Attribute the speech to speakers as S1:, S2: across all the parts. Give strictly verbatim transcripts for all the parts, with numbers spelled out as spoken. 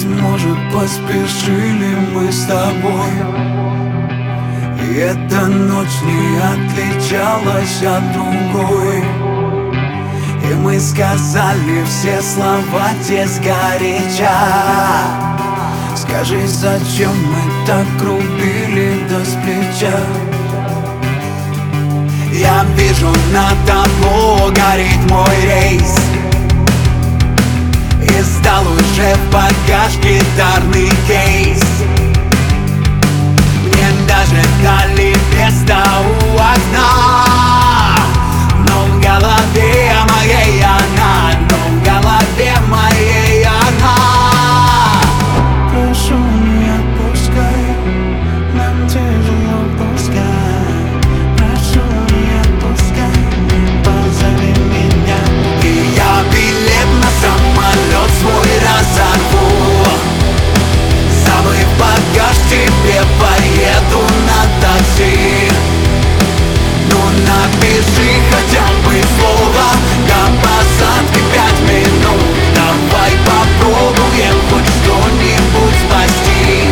S1: Быть может, поспешили мы с тобой, и эта ночь не отличалась от другой. И мы сказали все слова те сгоряча. Скажи, зачем мы так рубили до сплеча? Я вижу, на табло горит мой рейс, и сдал уже в багаж гитарный кейс. Мне даже дали место у окна, но в голове моей она, но в голове моей она. Прошу, не отпускай, нам тяжело пускай. Прошу, не отпускай, позови меня. И я билет на самолет свой разорву, забыв багаж, тебе поеду на такси. Ну напиши хотя бы слово, до посадки пять минут. Давай попробуем хоть что-нибудь спасти.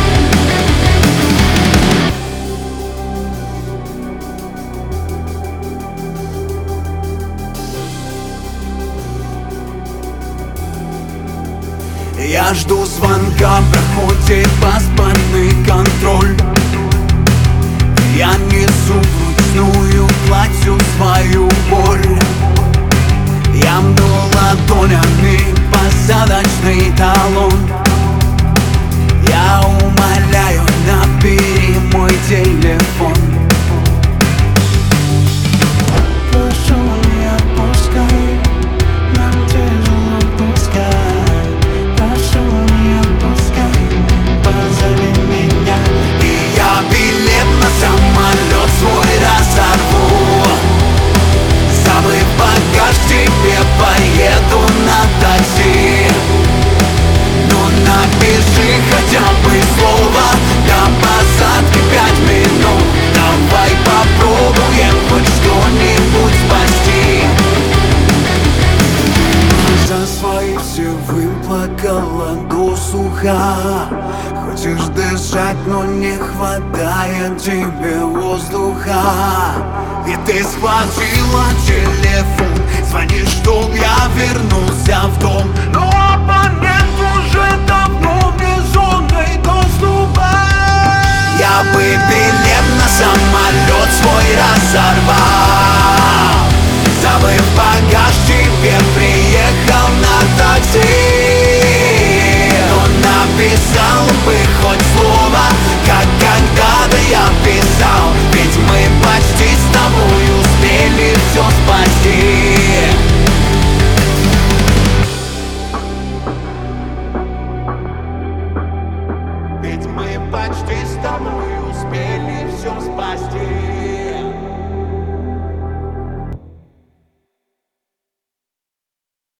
S1: Я жду звонка, проходит паспортный контроль. Я несу вручную, плачу свою боль. Я мну ладонями посадочный талон. Я умоляю, набери мой телефон. Прошу, не отпускай, нам тяжело пускай. Прошу, не отпускай, позови меня. И я билет на самолет свой разорву, забыв багаж, тебе поеду на такси. Ну напиши хотя бы слово, до посадки пять минут. Давай попробуем хоть что-нибудь спасти. За свои все выплакала досуха. Хочешь дышать, но не хватает тебе воздуха. И ты схватила телефон, звонишь, чтоб я вернулся в дом. Но абонент уже давно вне зоны доступа. Я бы билет на самолет свой разорвал, забыв багаж, тебе приехал на такси. Но написал бы хоть слово, как когда-то я писал. Ведь мы почти с тобой успели все спасти. Ведь мы почти с тобой успели все спасти.